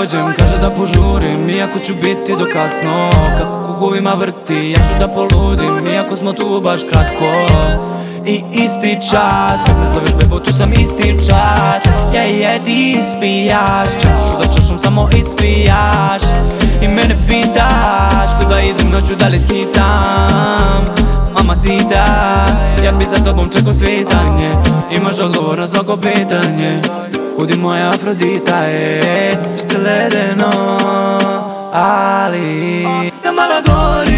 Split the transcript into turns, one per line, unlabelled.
dođem, kaže da požurim, iako ću biti do kasno. Kako kugovima vrti, ja ću da poludim, iako smo tu baš kratko. I isti čas, kad me zoveš bebo, tu sam isti čas. Ja i ti ispijaš, čašu za čašom samo ispijaš. I mene pitaš, kuda idem noću, da li skitam. Mama sita, ja bi za tobom čekao svitanje. Imaš odgovor na svako pitanje. Budi moja Afrodita, srce ledeno, ali da mala gori.